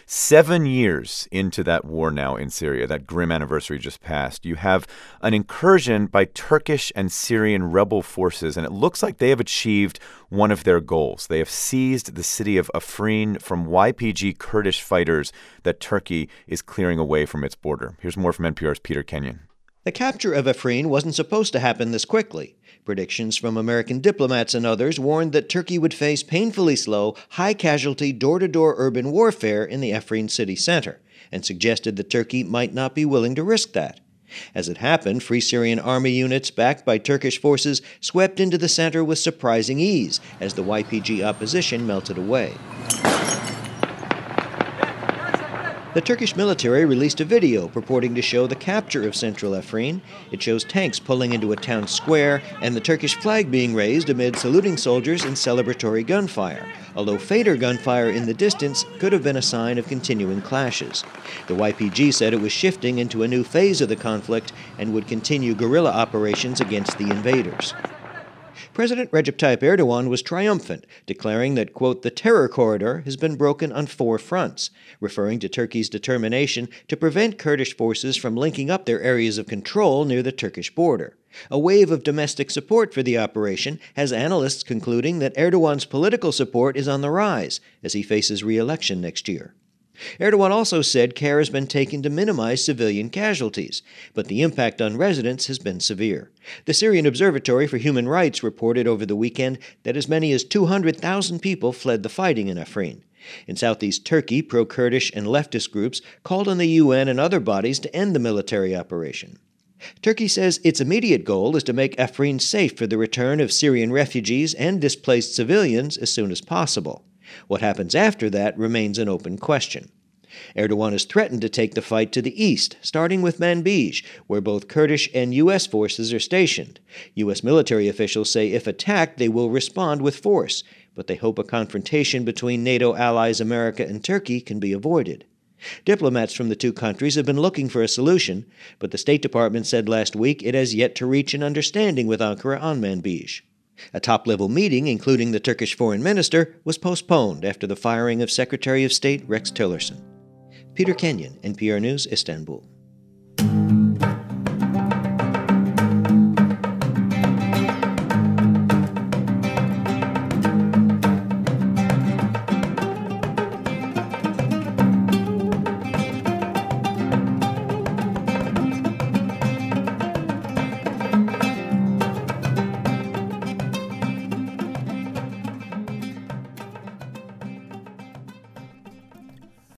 7 years into that war now in Syria, that grim anniversary just passed, you have an incursion by Turkish and Syrian rebel forces, and it looks like they have achieved one of their goals. They have seized the city of Afrin from YPG Kurdish fighters that Turkey is clearing away from its border. Here's more from NPR's Peter Kenyon. The capture of Afrin wasn't supposed to happen this quickly. Predictions from American diplomats and others warned that Turkey would face painfully slow, high-casualty, door-to-door urban warfare in the Afrin city center, and suggested that Turkey might not be willing to risk that. As it happened, Free Syrian Army units backed by Turkish forces swept into the center with surprising ease as the YPG opposition melted away. The Turkish military released a video purporting to show the capture of central Afrin. It shows tanks pulling into a town square and the Turkish flag being raised amid saluting soldiers and celebratory gunfire, although fainter gunfire in the distance could have been a sign of continuing clashes. The YPG said it was shifting into a new phase of the conflict and would continue guerrilla operations against the invaders. President Recep Tayyip Erdogan was triumphant, declaring that, quote, the terror corridor has been broken on 4 fronts, referring to Turkey's determination to prevent Kurdish forces from linking up their areas of control near the Turkish border. A wave of domestic support for the operation has analysts concluding that Erdogan's political support is on the rise as he faces re-election next year. Erdogan also said care has been taken to minimize civilian casualties, but the impact on residents has been severe. The Syrian Observatory for Human Rights reported over the weekend that as many as 200,000 people fled the fighting in Afrin. In southeast Turkey, pro-Kurdish and leftist groups called on the UN and other bodies to end the military operation. Turkey says its immediate goal is to make Afrin safe for the return of Syrian refugees and displaced civilians as soon as possible. What happens after that remains an open question. Erdogan has threatened to take the fight to the east, starting with Manbij, where both Kurdish and U.S. forces are stationed. U.S. military officials say if attacked, they will respond with force, but they hope a confrontation between NATO allies America and Turkey can be avoided. Diplomats from the two countries have been looking for a solution, but the State Department said last week it has yet to reach an understanding with Ankara on Manbij. A top-level meeting, including the Turkish foreign minister, was postponed after the firing of Secretary of State Rex Tillerson. Peter Kenyon, NPR News, Istanbul.